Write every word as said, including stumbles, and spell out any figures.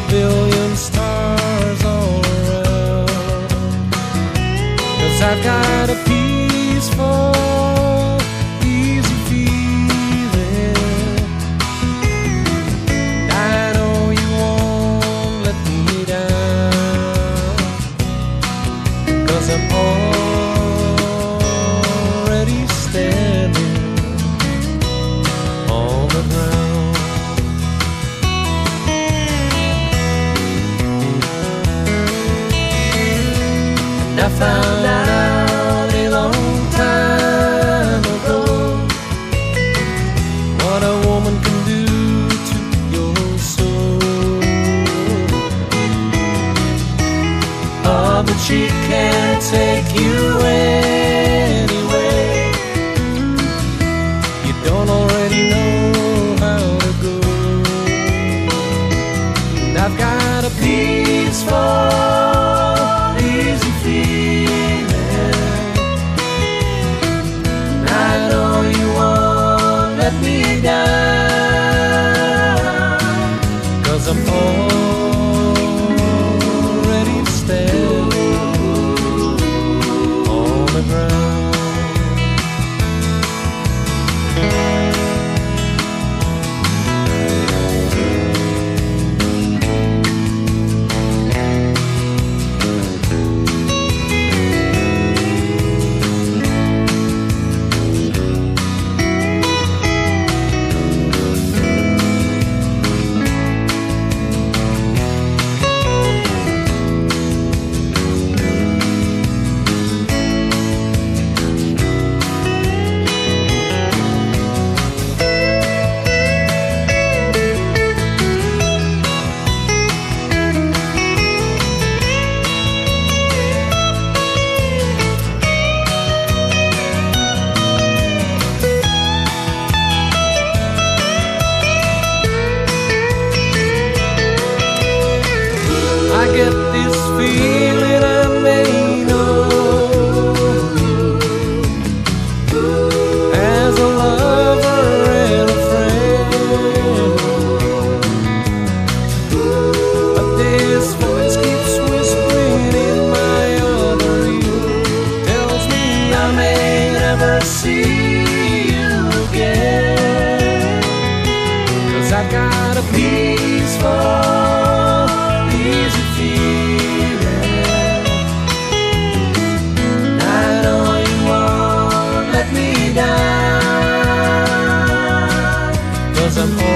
billion stars all around. 'Cause I've got a peaceful, easy feeling. I know you won't let me down, 'cause I'm already standing on the ground. And I found out a long time ago what a woman can do to your soul. Oh, but she can't take you anyway. You don't already know how to go. And I've got a peaceful, easy feeling. I know you won't let me down, 'cause I'm already standing on the ground. I get this feeling I may know as a lover and a friend, but this voice keeps whispering in my other ear, tells me I may never see you again, 'cause I've got a peaceful, easy feeling. I know you won't let me down, 'cause I'm